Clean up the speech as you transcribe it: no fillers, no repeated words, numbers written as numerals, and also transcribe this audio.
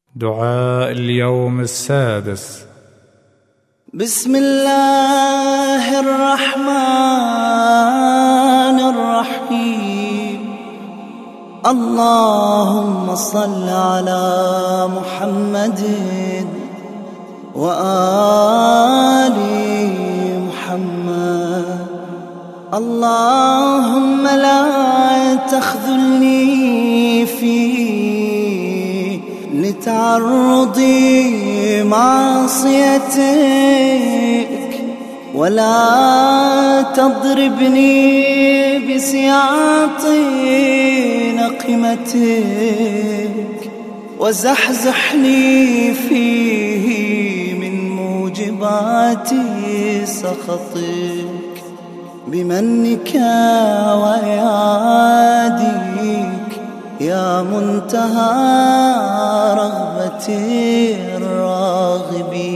دعاء اليوم السادس. بسم الله الرحمن الرحيم. اللهم صل على محمد وآل محمد. اللهم لا تخذلني فيه لتعرضي معصيتك، ولا تضربني بسياط نقمتك، وزحزحني فيه من موجبات سخطك، بمنك وإعادك يا منتهى رغبة الراغبين.